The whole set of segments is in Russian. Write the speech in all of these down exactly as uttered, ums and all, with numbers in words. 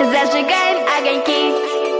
Зажигаем огоньки.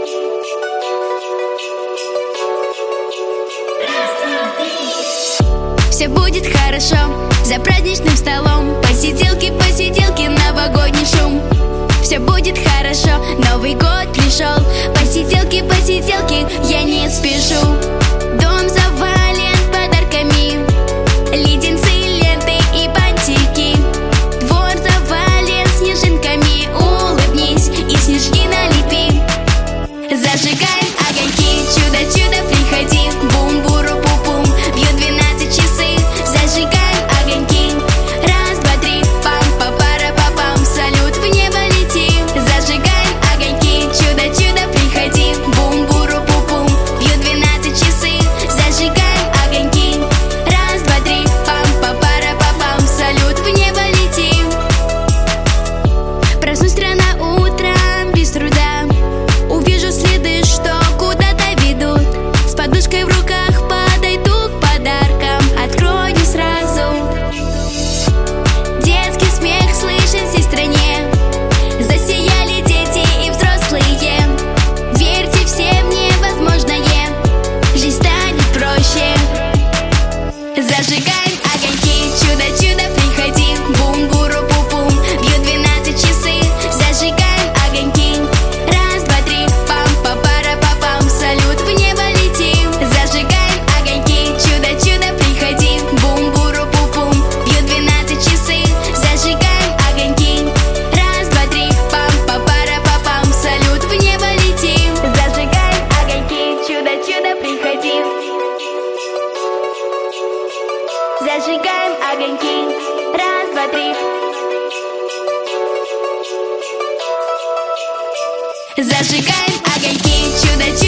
Все будет хорошо за праздничным столом. Посиделки, посиделки, новогодний шум. Все будет хорошо, Новый год пришел. Посиделки, посиделки, я не спешу. Дом завален подарками, леденцы, ленты и бантики. Двор завален снежинками. Улыбнись и снежки налепи. Зажигаем огоньки, чудо-чудо, приходи. Бум-буру-пу-пум, бьют двенадцать часы. Зажигаем огоньки. Раз, два, три, пам-па-пара-па-пам. Салют, в небо летим. Зажигаем огоньки, чудо-чудо, приходи. Бум-буру-пу-пум, бьют двенадцать часы. Зажигаем огоньки. Раз, два, три, пам-па-пара-па-пам. Салют, в небо летим. Проснусь рано утром без труда, увижу следы, что куда-то ведут. С подушкой в руках подойду к подаркам, открою сразу. Детский смех слышен всей стране. Засияли дети и взрослые. Верьте все в невозможное, жизнь станет проще. Зажигаем огоньки, чудо-чудо, приходи. Бум-буру-пу-пум, бьют двенадцать часы. Зажигаем огоньки. Раз, два, три, пам-па-пара-па-пам. Салют, в небо летим. Зажигаем огоньки, чудо-чудо, приходи. Бум-буру-пу-пум, бьют двенадцать часы. Зажигаем огоньки. Раз, два, три, пам-па-пара-па-пам. Салют, в небо летим. Зажигаем огоньки, чудо-чудо, приходи. Зажигаем огоньки. Раз, два, три. Зажигаем огоньки, чудо-чудо.